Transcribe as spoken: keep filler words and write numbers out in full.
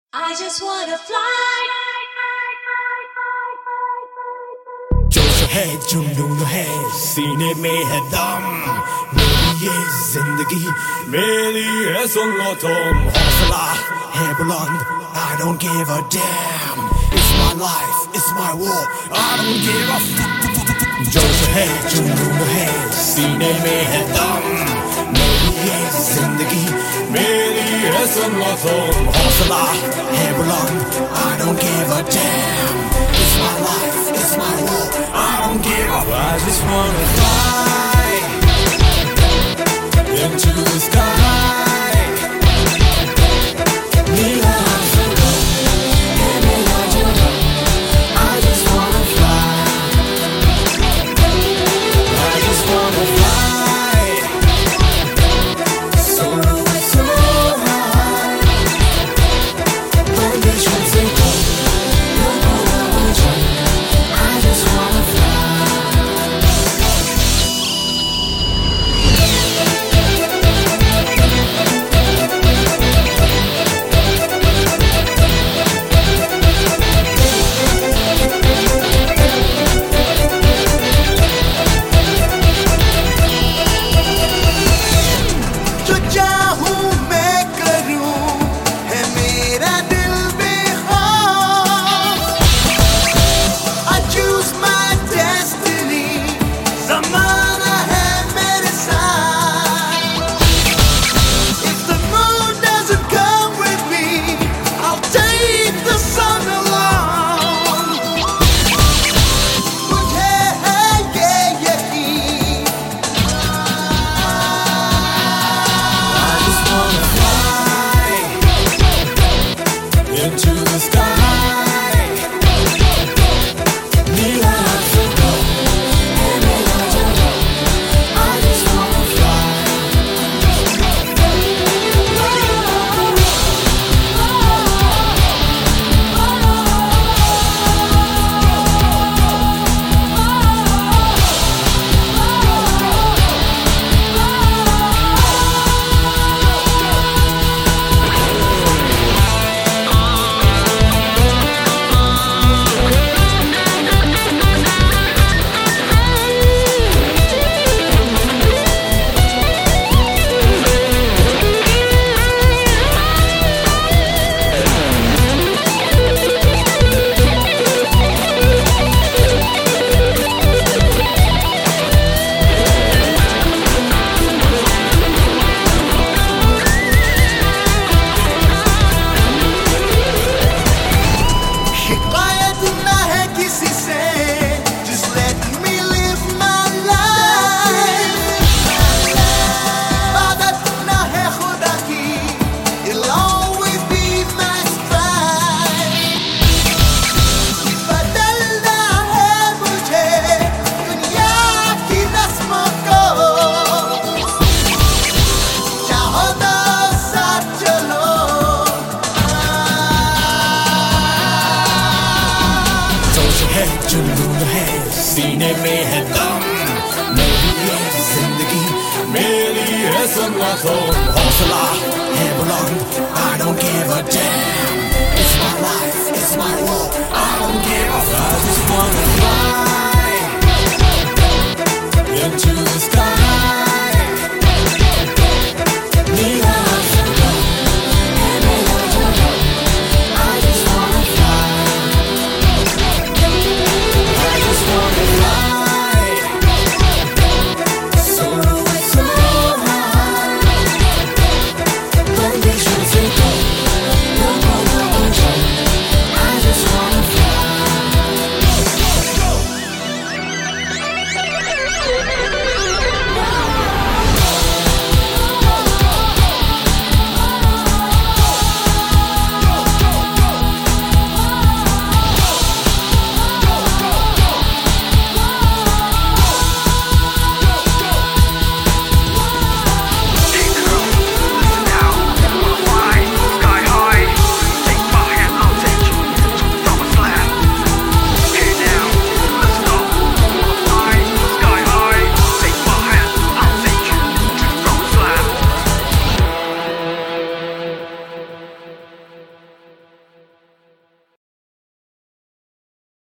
I just wanna fly. जोश है जुनून है सीने में है दम मेरी ये जिंदगी मेरी है सुन लो तुम हौसला है बुलंद I don't give a damn It's my life, it's my war I don't give a fuck जोश है जुनून है सीने में है दम मेरी ये जिंदगी मेरी है सुन लो तुम हौसला है बुलंद I don't give a damn It's my life, it's my war I don't give up I just wanna fly into the sky Mira Africa Emila Jura I just wanna fly I just wanna fly So low, so high Ambition से कम लोगों ना बचा I just wanna fly जो चाहूं मैं करूं है मेरा दिल बेखौफ I choose my destiny ज़माना है मेरे साथ If the moon doesn't come with me I'll take the sun along मुझे है ये यकीन I just wanna fly into the sky. Mira Africa, Emila Jura. I just wanna fly. शिकायत ना है किसी से Just let me live my life इबादत ना है खुदा की It'll always be my stride बदलना है मुझे दुनिया की रस्मों को चाहो तो साथ चलो जोश है जुनून है सीने में है दम मेरी ये जिंदगी मेरी है सुन लो तुम हौसला है बुलंद I don't give a damn It's my life, it's my war I don't give a fuck I just wanna fly into the sky